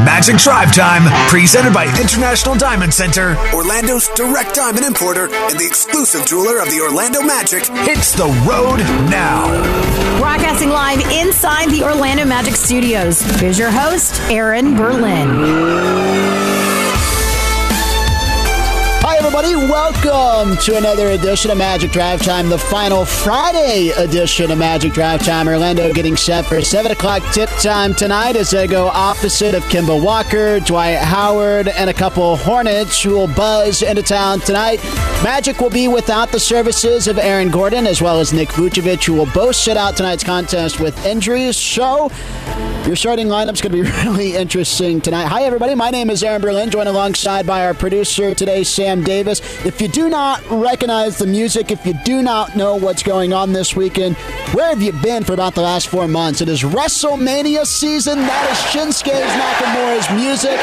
Magic Drive Time, presented by International Diamond Center. Orlando's direct diamond importer and the exclusive jeweler of the Orlando Magic. Hits the road now. Broadcasting live inside the Orlando Magic Studios. Here's your host, Aaron Berlin. Hi, everybody. Welcome to another edition of Magic Drive Time, the final Friday edition of Magic Drive Time. Orlando getting set for 7 o'clock tip time tonight as they go opposite of Kemba Walker, Dwight Howard, and a couple Hornets who will buzz into town tonight. Magic will be without the services of Aaron Gordon as well as Nick Vucevic, who will both sit out tonight's contest with injuries. So your starting lineup's going to be really interesting tonight. Hi, everybody. My name is Aaron Berlin, joined alongside by our producer today, Sam Davis. If you do not recognize the music, if you do not know what's going on this weekend, where have you been for about the last 4 months? It is WrestleMania season. That is Shinsuke Nakamura's music.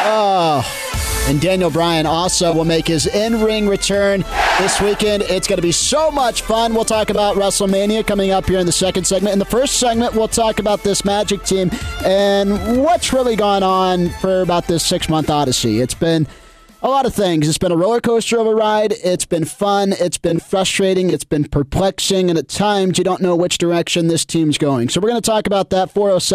And Daniel Bryan also will make his in-ring return this weekend. It's going to be so much fun. We'll talk about WrestleMania coming up here in the second segment. In the first segment, we'll talk about this Magic team and what's really gone on for about this 6-month odyssey. It's been a lot of things. It's been a roller coaster of a ride. It's been fun. It's been frustrating. It's been perplexing. And at times, you don't know which direction this team's going. So we're going to talk about that.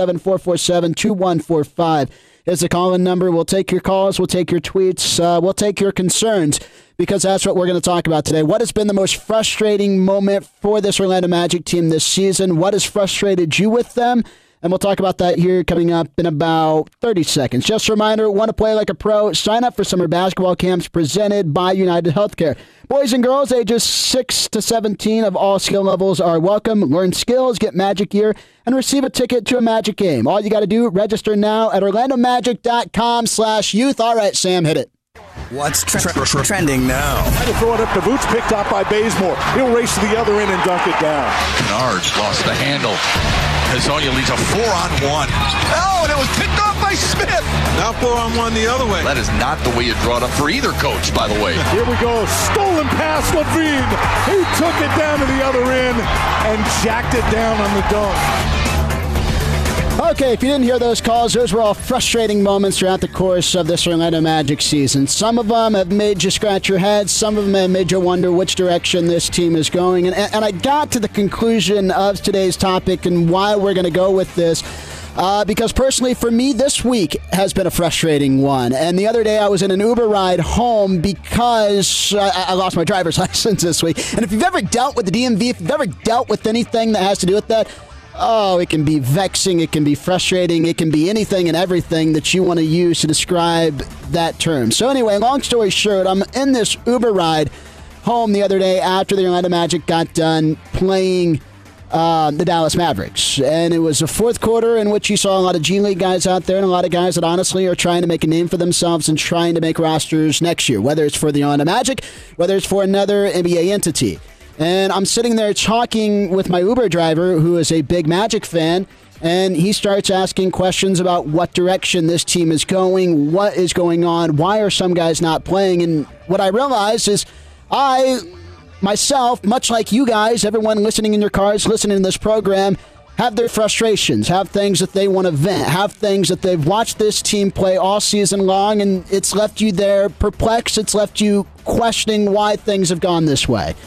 407-447-2145 is the call-in number. We'll take your calls. We'll take your tweets. We'll take your concerns because that's what we're going to talk about today. What has been the most frustrating moment for this Orlando Magic team this season? What has frustrated you with them? And we'll talk about that here coming up in about 30 seconds. Just a reminder, want to play like a pro? Sign up for summer basketball camps presented by United Healthcare. Boys and girls ages 6 to 17 of all skill levels are welcome. Learn skills, get Magic gear, and receive a ticket to a Magic game. All you got to do, register now at orlandomagic.com/youth. All right, Sam, hit it. What's trending now? Trying to throw it up to Vooch, picked up by Bazemore. He'll race to the other end and dunk it down. Kennard lost the handle. Hezonja leads a 4-on-1. Oh, and it was picked off by Smith. Now 4-on-1 the other way. That is not the way you draw it up for either coach, by the way. Here we go. Stolen pass, Levine. He took it down to the other end and jacked it down on the dunk. Okay, if you didn't hear those calls, those were all frustrating moments throughout the course of this Orlando Magic season. Some of them have made you scratch your head. Some of them have made you wonder which direction this team is going. And I got to the conclusion of today's topic and why we're going to go with this. Because personally, for me, this week has been a frustrating one. And the other day, I was in an Uber ride home because I lost my driver's license this week. And if you've ever dealt with the DMV, if you've ever dealt with anything that has to do with that, oh, it can be vexing, it can be frustrating, it can be anything and everything that you want to use to describe that term. So anyway, long story short, I'm in this Uber ride home the other day after the Orlando Magic got done playing the Dallas Mavericks. And it was a fourth quarter in which you saw a lot of G League guys out there and a lot of guys that honestly are trying to make a name for themselves and trying to make rosters next year, whether it's for the Orlando Magic, whether it's for another NBA entity. And I'm sitting there talking with my Uber driver, who is a big Magic fan, and he starts asking questions about what direction this team is going, what is going on, why are some guys not playing. And what I realized is I, myself, much like you guys, everyone listening in your cars, listening to this program, have their frustrations, have things that they want to vent, have things that they've watched this team play all season long, and it's left you there perplexed. It's left you questioning why things have gone this way.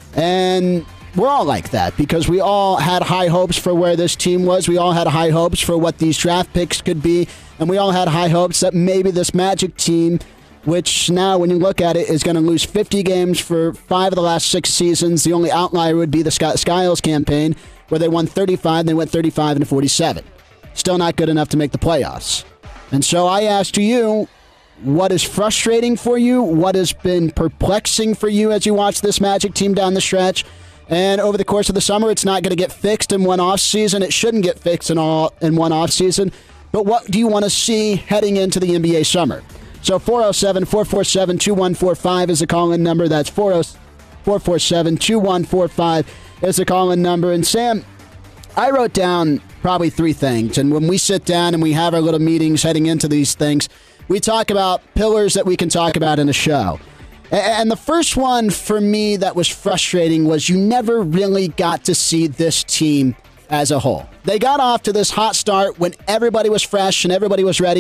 And we're all like that because we all had high hopes for where this team was. We all had high hopes for what these draft picks could be. And we all had high hopes that maybe this Magic team, which now when you look at it is going to lose 50 games for 5 of the last 6 seasons. The only outlier would be the Skiles campaign where they won 35. They went 35-47. Still not good enough to make the playoffs. And so I asked you, what is frustrating for you? What has been perplexing for you as you watch this Magic team down the stretch? And over the course of the summer, it's not going to get fixed in one offseason. It shouldn't get fixed in one offseason. But what do you want to see heading into the NBA summer? So 407-447-2145 is the call-in number. That's 447-2145 is the call-in number. And Sam, I wrote down probably 3 things. And when we sit down and we have our little meetings heading into these things, we talk about pillars that we can talk about in a show. And the first one for me that was frustrating was you never really got to see this team as a whole. They got off to this hot start when everybody was fresh and everybody was ready.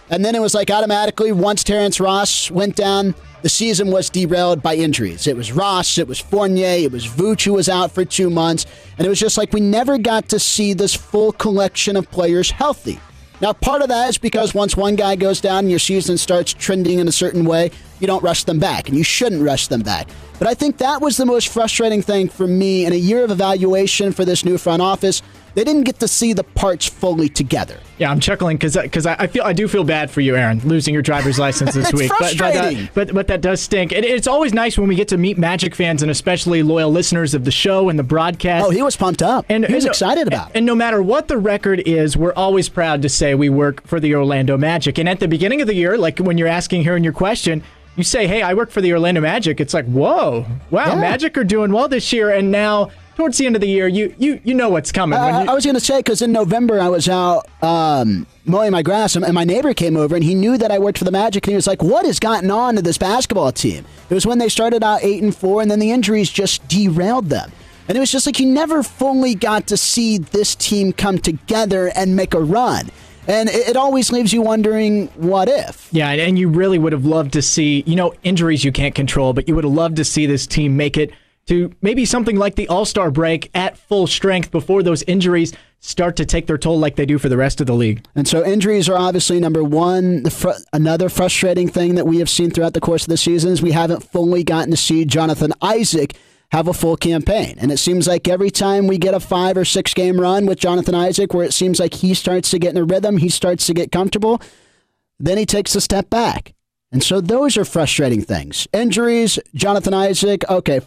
And then it was like automatically, once Terrence Ross went down, the season was derailed by injuries. It was Ross, it was Fournier, it was Vooch who was out for 2 months. And it was just like we never got to see this full collection of players healthy. Now, part of that is because once one guy goes down and your season starts trending in a certain way, you don't rush them back, and you shouldn't rush them back. But I think that was the most frustrating thing for me in a year of evaluation for this new front office. They didn't get to see the parts fully together. Yeah, I'm chuckling because I do feel bad for you, Aaron, losing your driver's license this week. Frustrating. But that does stink. It's always nice when we get to meet Magic fans and especially loyal listeners of the show and the broadcast. Oh, he was pumped up. He was excited about it. And no matter what the record is, we're always proud to say we work for the Orlando Magic. And at the beginning of the year, like when you're asking here in your question, you say, hey, I work for the Orlando Magic. It's like, whoa, wow, yeah. Magic are doing well this year. And now, towards the end of the year, you know what's coming. I was going to say, because in November I was out mowing my grass, and my neighbor came over, and he knew that I worked for the Magic, and he was like, what has gotten on to this basketball team? It was when they started out 8-4, and then the injuries just derailed them. And it was just like you never fully got to see this team come together and make a run. And it always leaves you wondering, what if? Yeah, and you really would have loved to see, injuries you can't control, but you would have loved to see this team make it to maybe something like the All-Star break at full strength before those injuries start to take their toll like they do for the rest of the league. And so injuries are obviously number one. Another frustrating thing that we have seen throughout the course of the season is we haven't fully gotten to see Jonathan Isaac have a full campaign. And it seems like every time we get a 5 or 6 game run with Jonathan Isaac where it seems like he starts to get in a rhythm, he starts to get comfortable, then he takes a step back. And so those are frustrating things. Injuries, Jonathan Isaac, okay,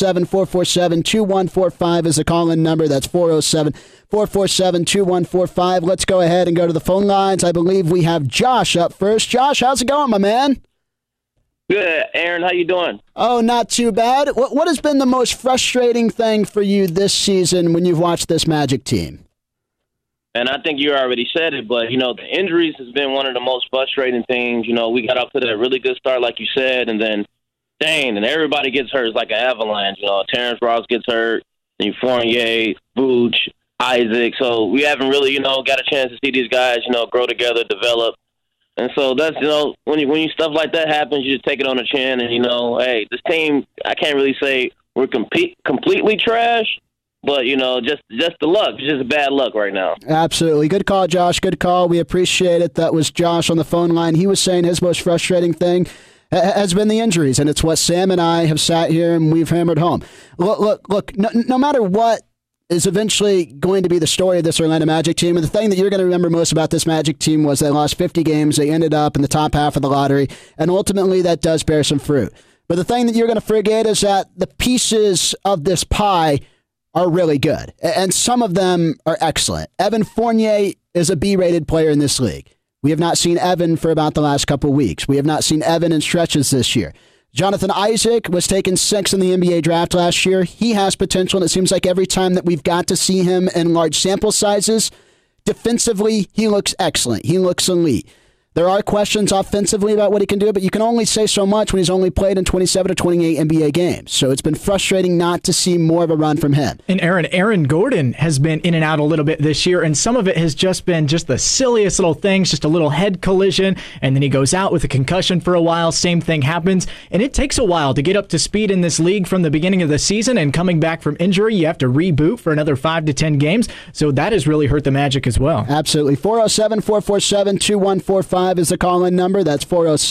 407-447-2145 is the call-in number. That's 407-447-2145. Let's go ahead and go to the phone lines. I believe we have Josh up first. Josh, how's it going, my man? Good. Aaron, how you doing? Oh, not too bad. What has been the most frustrating thing for you this season when you've watched this Magic team? And I think you already said it, but, the injuries has been one of the most frustrating things. We got off to that really good start, like you said, and then, and everybody gets hurt. It's like an avalanche. Terrence Ross gets hurt, and Fournier, Vooch, Isaac. So we haven't really, got a chance to see these guys, grow together, develop. And so that's, when you stuff like that happens, you just take it on the chin and, hey, this team, I can't really say we're completely trash, but, just the luck. It's just bad luck right now. Absolutely. Good call, Josh. Good call. We appreciate it. That was Josh on the phone line. He was saying his most frustrating thing has been the injuries, and it's what Sam and I have sat here and we've hammered home. Look, no matter what is eventually going to be the story of this Orlando Magic team. And the thing that you're going to remember most about this Magic team was they lost 50 games. They ended up in the top half of the lottery. And ultimately, that does bear some fruit. But the thing that you're going to forget is that the pieces of this pie are really good. And some of them are excellent. Evan Fournier is a B-rated player in this league. We have not seen Evan for about the last couple of weeks. We have not seen Evan in stretches this year. Jonathan Isaac was taken 6th in the NBA draft last year. He has potential, and it seems like every time that we've got to see him in large sample sizes, defensively, he looks excellent. He looks elite. There are questions offensively about what he can do, but you can only say so much when he's only played in 27 or 28 NBA games. So it's been frustrating not to see more of a run from him. And Aaron Gordon has been in and out a little bit this year, and some of it has just been just the silliest little things, just a little head collision, and then he goes out with a concussion for a while. Same thing happens, and it takes a while to get up to speed in this league from the beginning of the season, and coming back from injury, you have to reboot for another 5 to 10 games. So that has really hurt the Magic as well. Absolutely. 407-447-2145 is the call-in number. That's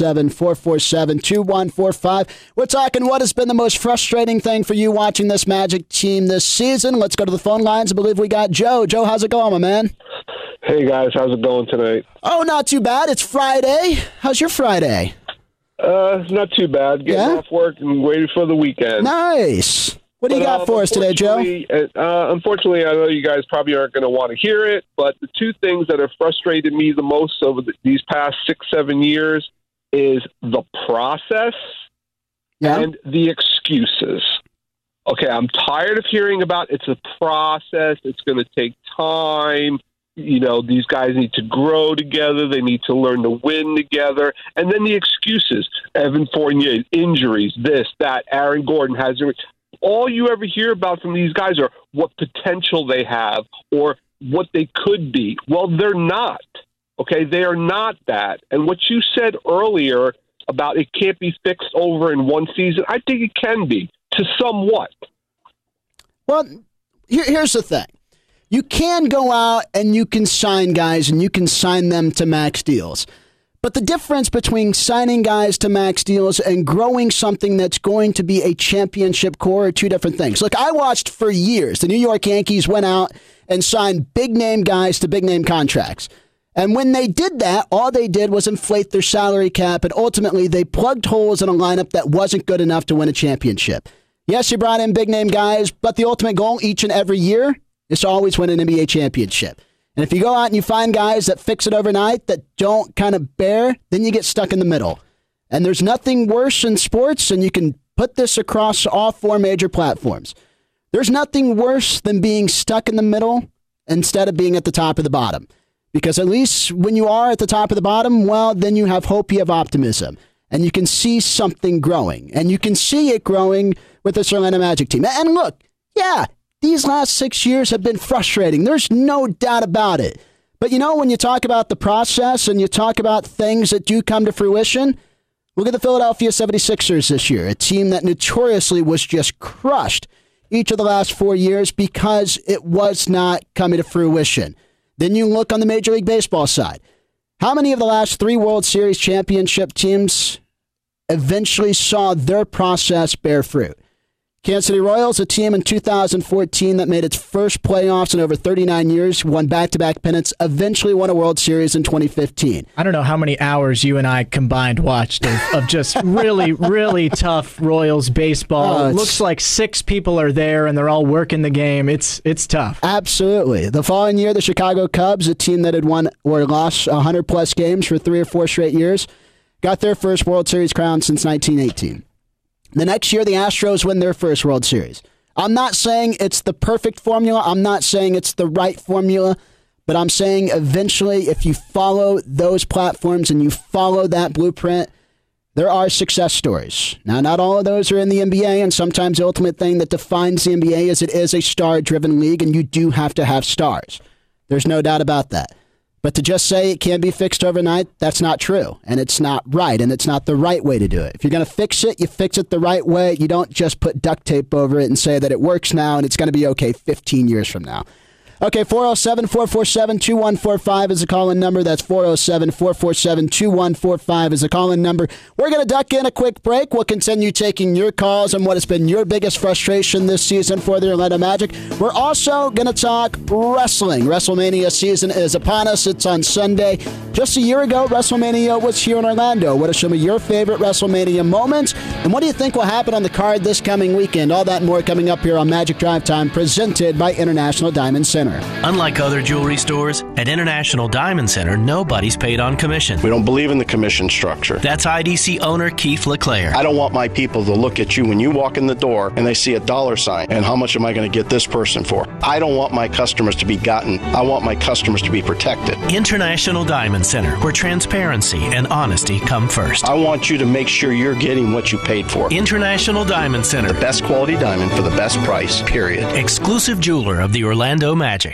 407-447-2145. We're talking what has been the most frustrating thing for you watching this Magic team this season. Let's go to the phone lines. I believe we got Joe. Joe, how's it going, my man? Hey, guys. How's it going tonight? Oh, not too bad. It's Friday. How's your Friday? Not too bad. Getting off work and waiting for the weekend. Nice. What do you got for us today, Joe? Unfortunately, I know you guys probably aren't going to want to hear it, but the two things that have frustrated me the most over these past 6-7 years is the process and the excuses. Okay, I'm tired of hearing about it's a process, it's going to take time, these guys need to grow together, they need to learn to win together, and then the excuses. Evan Fournier, injuries, this, that, Aaron Gordon has... All you ever hear about from these guys are what potential they have or what they could be. Well, they're not. Okay, they are not that. And what you said earlier about it can't be fixed over in one season, I think it can be, to somewhat. Well, here's the thing. You can go out and you can sign guys and you can sign them to max deals. But the difference between signing guys to max deals and growing something that's going to be a championship core are two different things. Look, I watched for years the New York Yankees went out and signed big-name guys to big-name contracts. And when they did that, all they did was inflate their salary cap, and ultimately they plugged holes in a lineup that wasn't good enough to win a championship. Yes, you brought in big-name guys, but the ultimate goal each and every year is to always win an NBA championship. And if you go out and you find guys that fix it overnight that don't kind of bear, then you get stuck in the middle. And there's nothing worse in sports, and you can put this across all four major platforms. There's nothing worse than being stuck in the middle instead of being at the top of the bottom. Because at least when you are at the top of the bottom, well, then you have hope, you have optimism, and you can see something growing. And you can see it growing with this Orlando Magic team. And look, yeah, these last 6 years have been frustrating. There's no doubt about it. But you know, when you talk about the process and you talk about things that do come to fruition, look at the Philadelphia 76ers this year, a team that notoriously was just crushed each of the last 4 years because it was not coming to fruition. Then you look on the Major League Baseball side. How many of the last 3 World Series championship teams eventually saw their process bear fruit? Kansas City Royals, a team in 2014 that made its first playoffs in over 39 years, won back-to-back pennants, eventually won a World Series in 2015. I don't know how many hours you and I combined watched of just really, really tough Royals baseball. It looks like 6 people are there, and they're all working the game. It's tough. Absolutely. The following year, the Chicago Cubs, a team that had won or lost 100-plus games for 3 or 4 straight years, got their first World Series crown since 1918. The next year, the Astros win their first World Series. I'm not saying it's the perfect formula. I'm not saying it's the right formula. But I'm saying eventually, if you follow those platforms and you follow that blueprint, there are success stories. Now, not all of those are in the NBA, and sometimes the ultimate thing that defines the NBA is it is a star-driven league, and you do have to have stars. There's no doubt about that. But to just say it can be fixed overnight, that's not true. And it's not right. And it's not the right way to do it. If you're going to fix it, you fix it the right way. You don't just put duct tape over it and say that it works now and it's going to be okay 15 years from now. Okay, 407-447-2145 is the call-in number. That's 407-447-2145 is the call-in number. We're going to duck in a quick break. We'll continue taking your calls on what has been your biggest frustration this season for the Orlando Magic. We're also going to talk wrestling. WrestleMania season is upon us. It's on Sunday. Just a year ago, WrestleMania was here in Orlando. What are some of your favorite WrestleMania moments? And what do you think will happen on the card this coming weekend? All that and more coming up here on Magic Drive Time, presented by International Diamond Center. Unlike other jewelry stores, at International Diamond Center, nobody's paid on commission. We don't believe in the commission structure. That's IDC owner Keith LeClaire. I don't want my people to look at you when you walk in the door and they see a dollar sign and how much am I going to get this person for? I don't want my customers to be gotten. I want my customers to be protected. International Diamond Center, where transparency and honesty come first. I want you to make sure you're getting what you paid for. International Diamond Center. The best quality diamond for the best price, period. Exclusive jeweler of the Orlando Magic.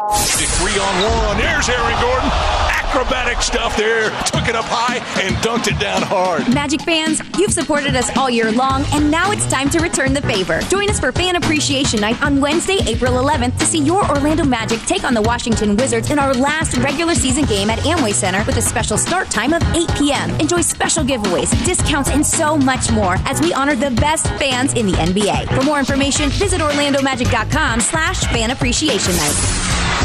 3-on-1. There's Aaron Gordon. Acrobatic stuff there. Took it up high and dunked it down hard. Magic fans, you've supported us all year long, and now it's time to return the favor. Join us for Fan Appreciation Night on Wednesday, April 11th to see your Orlando Magic take on the Washington Wizards in our last regular season game at Amway Center with a special start time of 8 p.m. Enjoy special giveaways, discounts, and so much more as we honor the best fans in the NBA. For more information, visit OrlandoMagic.com/Fan Appreciation Night.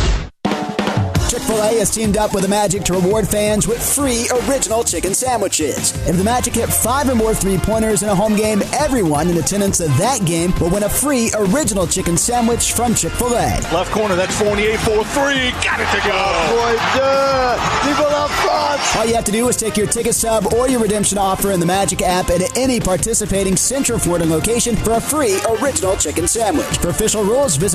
Chick-fil-A has teamed up with the Magic to reward fans with free original chicken sandwiches. If the Magic hit 5 or more three-pointers in a home game, everyone in attendance at that game will win a free original chicken sandwich from Chick-fil-A. Left corner, that's Fournier for 3. Got it to go. Boy, people up front. All you have to do is take your ticket stub or your redemption offer in the Magic app at any participating Central Florida location for a free original chicken sandwich. For official rules, visit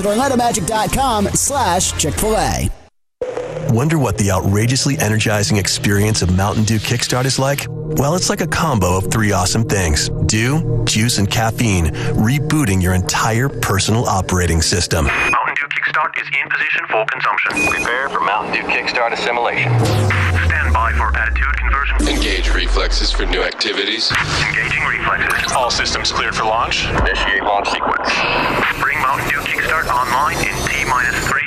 OrlandoMagic.com/Chick-fil-A. Wonder what the outrageously energizing experience of Mountain Dew Kickstart is like? Well, it's like a combo of 3 awesome things. Dew, juice, and caffeine, rebooting your entire personal operating system. Mountain Dew Kickstart. Kickstart is in position for consumption. Prepare for Mountain Dew Kickstart assimilation. Stand by for attitude conversion. Engage reflexes for new activities. Engaging reflexes. All systems cleared for launch. Initiate launch sequence. Bring Mountain Dew Kickstart online in T-3, 2,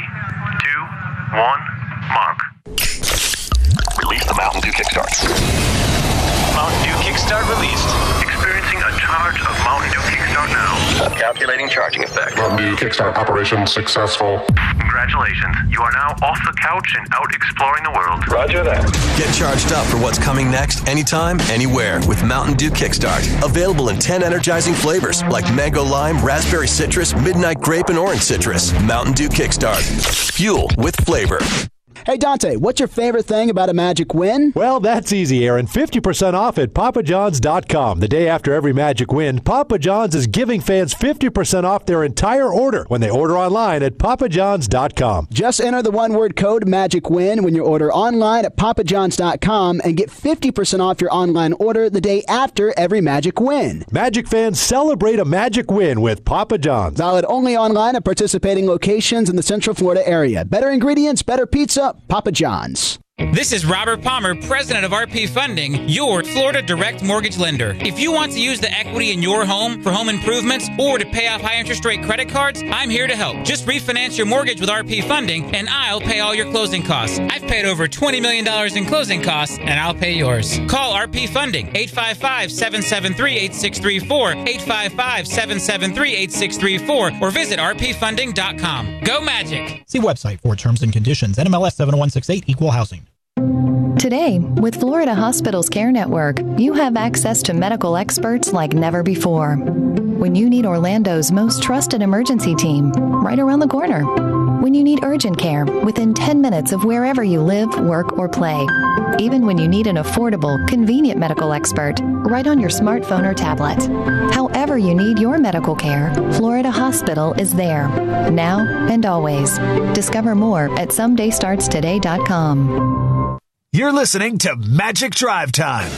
1, mark. Release the Mountain Dew Kickstart. Mountain Dew Kickstart released. Experiencing a charge of Mountain Dew Kickstart now. Calculating charging effect. Mountain Dew Kickstart operation successful. Congratulations. You are now off the couch and out exploring the world. Roger that. Get charged up for what's coming next anytime, anywhere with Mountain Dew Kickstart. Available in 10 energizing flavors like mango lime, raspberry citrus, midnight grape, and orange citrus. Mountain Dew Kickstart. Fuel with flavor. Hey, Dante, what's your favorite thing about a Magic win? Well, that's easy, Aaron. 50% off at PapaJohns.com. The day after every Magic win, Papa John's is giving fans 50% off their entire order when they order online at PapaJohns.com. Just enter the one-word code MAGICWIN when you order online at PapaJohns.com and get 50% off your online order the day after every Magic win. Magic fans celebrate a Magic win with Papa John's. Valid only online at participating locations in the Central Florida area. Better ingredients, better pizza, Papa John's. This is Robert Palmer, president of RP Funding, your Florida direct mortgage lender. If you want to use the equity in your home for home improvements or to pay off high interest rate credit cards, I'm here to help. Just refinance your mortgage with RP Funding and I'll pay all your closing costs. I've paid over $20 million in closing costs and I'll pay yours. Call RP Funding, 855-773-8634, 855-773-8634, or visit rpfunding.com. Go Magic! See website for terms and conditions. NMLS 7168, Equal Housing. Today, with Florida Hospitals Care Network, you have access to medical experts like never before. When you need Orlando's most trusted emergency team, right around the corner. When you need urgent care, within 10 minutes of wherever you live, work, or play. Even when you need an affordable, convenient medical expert, right on your smartphone or tablet. However you need your medical care, Florida Hospital is there, now and always. Discover more at somedaystartstoday.com. You're listening to Magic Drive Time.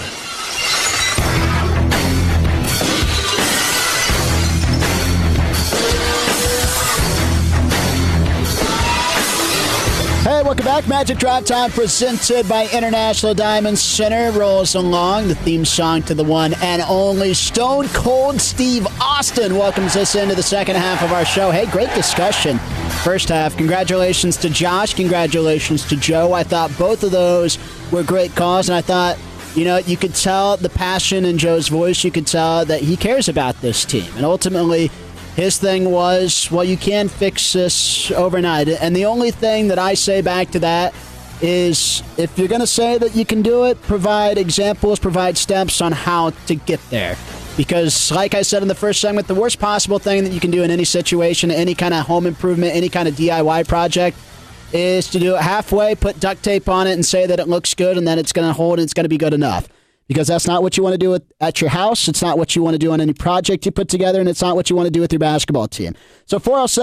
Hey, welcome back. Magic Drive Time presented by International Diamond Center rolls along. The theme song to the one and only Stone Cold Steve Austin welcomes us into the second half of our show. Hey, great discussion. First half, congratulations to Josh. Congratulations to Joe. I thought both of those were great calls, and I thought, you know, you could tell the passion in Joe's voice. You could tell that he cares about this team. And ultimately, his thing was, well, you can fix this overnight. And the only thing that I say back to that is, if you're going to say that you can do it, provide examples, provide steps on how to get there. Because, like I said in the first segment, the worst possible thing that you can do in any situation, any kind of home improvement, any kind of DIY project, is to do it halfway, put duct tape on it, and say that it looks good and that it's going to hold and it's going to be good enough. Because that's not what you want to do at your house. It's not what you want to do on any project you put together, and it's not what you want to do with your basketball team. So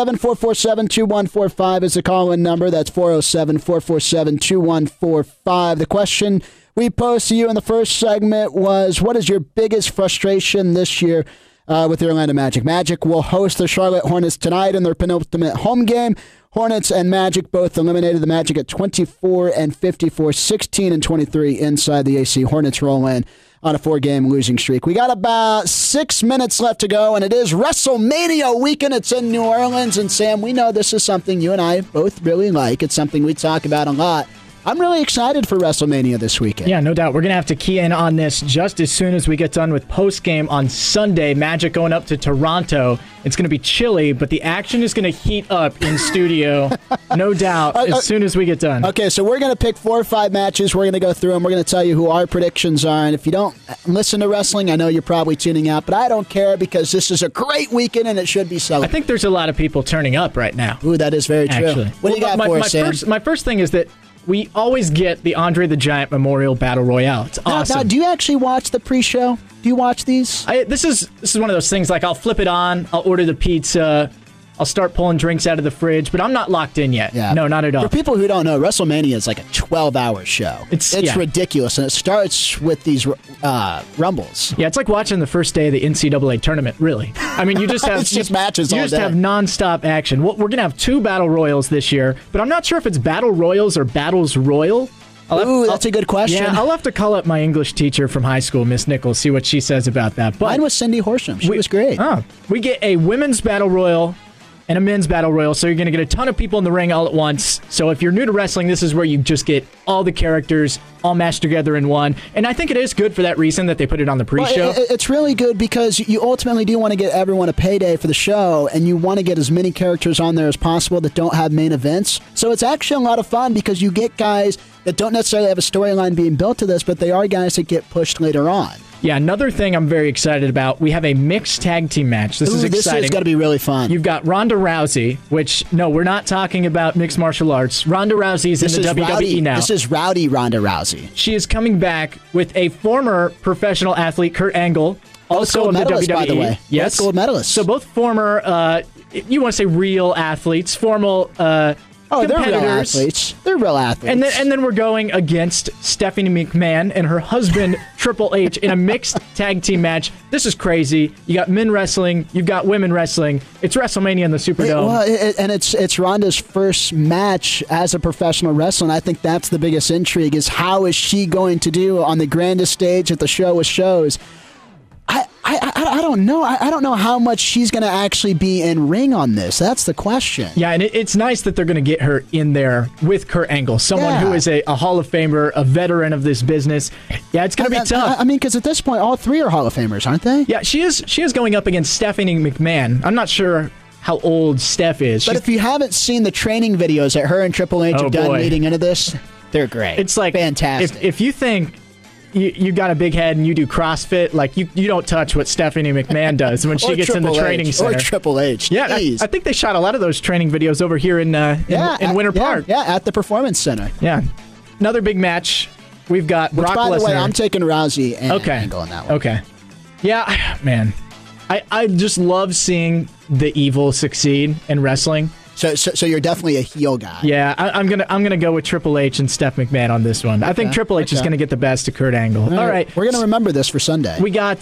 407-447-2145 is the call-in number. That's 407-447-2145. The question we posed to you in the first segment was, what is your biggest frustration this year with the Orlando Magic? Magic will host the Charlotte Hornets tonight in their penultimate home game. Hornets and Magic both eliminated the Magic at 24-54, 16-23 inside the AC. Hornets roll in on a 4-game losing streak. We got about 6 minutes left to go, and it is WrestleMania weekend. It's in New Orleans, and Sam, we know this is something you and I both really like. It's something we talk about a lot. I'm really excited for WrestleMania this weekend. Yeah, no doubt. We're going to have to key in on this just as soon as we get done with postgame on Sunday. Magic going up to Toronto. It's going to be chilly, but the action is going to heat up in studio, no doubt, as soon as we get done. Okay, so we're going to pick 4 or 5 matches. We're going to go through them. We're going to tell you who our predictions are. And if you don't listen to wrestling, I know you're probably tuning out, but I don't care because this is a great weekend and it should be celebrated. I think there's a lot of people turning up right now. Ooh, that is very true. Actually. What do you got for us, Sam? My first thing is that we always get the Andre the Giant Memorial Battle Royale. It's awesome. Now, do you actually watch the pre-show? Do you watch these? This is one of those things, like I'll flip it on, I'll order the pizza, I'll start pulling drinks out of the fridge, but I'm not locked in yet. Yeah. No, not at all. For people who don't know, WrestleMania is like a 12-hour show. It's ridiculous, and it starts with these rumbles. Yeah, it's like watching the first day of the NCAA tournament, really. I mean, you just have it's just matches all day. You just have nonstop action. We're going to have 2 Battle Royals this year, but I'm not sure if it's Battle Royals or Battles Royal. That's a good question. Yeah, I'll have to call up my English teacher from high school, Miss Nichols, see what she says about that. But mine was Cindy Horsham. She was great. We get a women's battle royal and a men's battle royal, so you're going to get a ton of people in the ring all at once. So if you're new to wrestling, this is where you just get all the characters all mashed together in one. And I think it is good for that reason that they put it on the pre-show. Well, it's really good because you ultimately do want to get everyone a payday for the show, and you want to get as many characters on there as possible that don't have main events. So it's actually a lot of fun because you get guys that don't necessarily have a storyline being built to this, but they are guys that get pushed later on. Yeah, another thing I'm very excited about, we have a mixed tag team match. This is exciting. This is going to be really fun. You've got Ronda Rousey, which, no, we're not talking about mixed martial arts. Ronda Rousey's in the WWE now. This is Rowdy Ronda Rousey. She is coming back with a former professional athlete, Kurt Angle, also of the WWE. By the way. Yes. Both gold medalists. So both former, you want to say real athletes, formal competitors. They're real athletes. They're real athletes. And then we're going against Stephanie McMahon and her husband Triple H in a mixed tag team match. This is crazy. You got men wrestling, you've got women wrestling. It's WrestleMania in the Superdome. And it's Ronda's first match as a professional wrestler. And I think that's the biggest intrigue: is how is she going to do on the grandest stage at the show with shows? I don't know. I don't know how much she's going to actually be in ring on this. That's the question. Yeah, and it's nice that they're going to get her in there with Kurt Angle, someone who is a Hall of Famer, a veteran of this business. Yeah, it's going to be tough. I mean, because at this point, all 3 are Hall of Famers, aren't they? Yeah, she is going up against Stephanie McMahon. I'm not sure how old Steph is. But if you haven't seen the training videos that her and Triple H have done leading into this, they're great. It's like fantastic. If you think you got a big head and you do CrossFit, like you don't touch what Stephanie McMahon does when she gets in the training center. Or Triple H. Yeah, I think they shot a lot of those training videos over here in Winter Park. Yeah, at the Performance Center. Yeah. Another big match. We've got Brock Lesnar. By the way, I'm taking Rousey and Angle on that one. Okay. Yeah, man. I just love seeing the evil succeed in wrestling. So you're definitely a heel guy. Yeah, I'm gonna go with Triple H and Steph McMahon on this one. I think Triple H is gonna get the best of Kurt Angle. All right, we're gonna remember this for Sunday. We got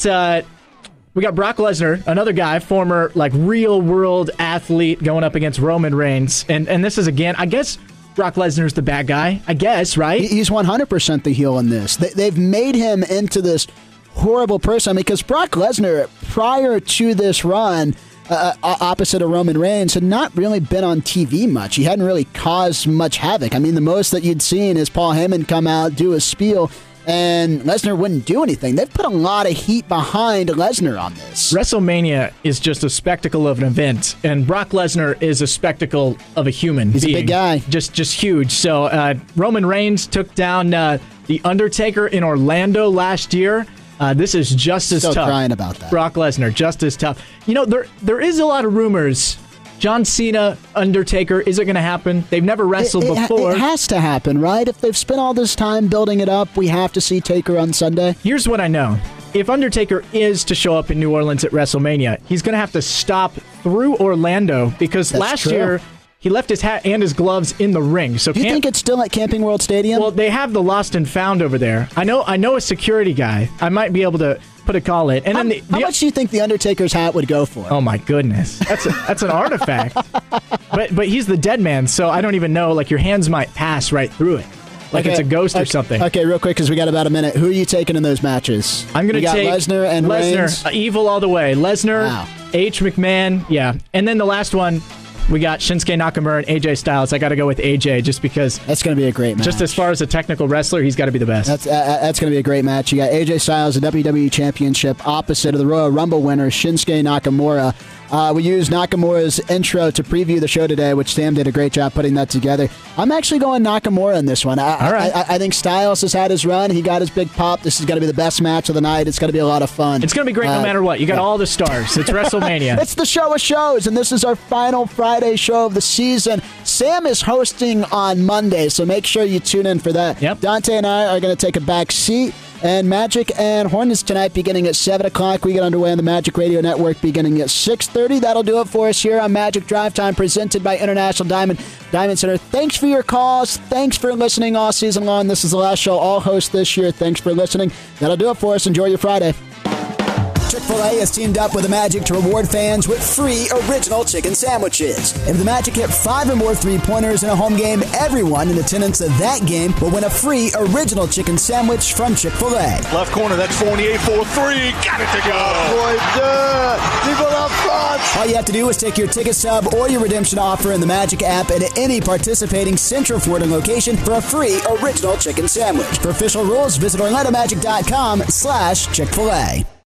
Brock Lesnar, another guy, former real world athlete, going up against Roman Reigns, and this is again, I guess Brock Lesnar's the bad guy. I guess, right? He's 100% the heel in this. They've made him into this horrible person because Brock Lesnar, prior to this run, opposite of Roman Reigns, had not really been on TV much. He hadn't really caused much havoc. I mean, the most that you'd seen is Paul Heyman come out, do a spiel, and Lesnar wouldn't do anything. They've put a lot of heat behind Lesnar on this. WrestleMania is just a spectacle of an event, and Brock Lesnar is a spectacle of a human being. He's a big guy. Just huge. So Roman Reigns took down The Undertaker in Orlando last year. This is just as tough. Still crying about that. Brock Lesnar, just as tough. You know, there is a lot of rumors. John Cena, Undertaker, is it going to happen? They've never wrestled before. It has to happen, right? If they've spent all this time building it up, we have to see Taker on Sunday. Here's what I know. If Undertaker is to show up in New Orleans at WrestleMania, he's going to have to stop through Orlando because last year he left his hat and his gloves in the ring. So do you think it's still at Camping World Stadium? Well, they have the Lost and Found over there. I know a security guy. I might be able to put a call in. And how much do you think the Undertaker's hat would go for? Oh my goodness, that's an artifact. But he's the dead man, so I don't even know. Like your hands might pass right through it, it's a ghost or something. Okay, real quick because we got about a minute. Who are you taking in those matches? I'm going to take Lesnar and Reigns. Evil all the way. Lesnar, H. McMahon, and then the last one. We got Shinsuke Nakamura and AJ Styles. I got to go with AJ just because that's going to be a great match. Just as far as a technical wrestler, he's got to be the best. That's going to be a great match. You got AJ Styles, the WWE Championship, opposite of the Royal Rumble winner Shinsuke Nakamura. We used Nakamura's intro to preview the show today, which Sam did a great job putting that together. I'm actually going Nakamura in this one. All right. I think Styles has had his run. He got his big pop. This is going to be the best match of the night. It's going to be a lot of fun. It's going to be great no matter what. You got all the stars. It's WrestleMania. It's the show of shows, and this is our final Friday show of the season. Sam is hosting on Monday, so make sure you tune in for that. Yep. Dante and I are going to take a back seat. And Magic and Hornets tonight beginning at 7 o'clock. We get underway on the Magic Radio Network beginning at 6:30. That'll do it for us here on Magic Drive Time, presented by International Diamond Center. Thanks for your calls. Thanks for listening all season long. This is the last show I'll host this year. Thanks for listening. That'll do it for us. Enjoy your Friday. Chick-fil-A has teamed up with the Magic to reward fans with free original chicken sandwiches. If the Magic hit 5 or more three-pointers in a home game, everyone in attendance at that game will win a free original chicken sandwich from Chick-fil-A. Left corner, that's Fournier for 3. Got it to go. All you have to do is take your ticket stub or your redemption offer in the Magic app at any participating Central Florida location for a free original chicken sandwich. For official rules, visit OrlandoMagic.com/Chick-fil-A.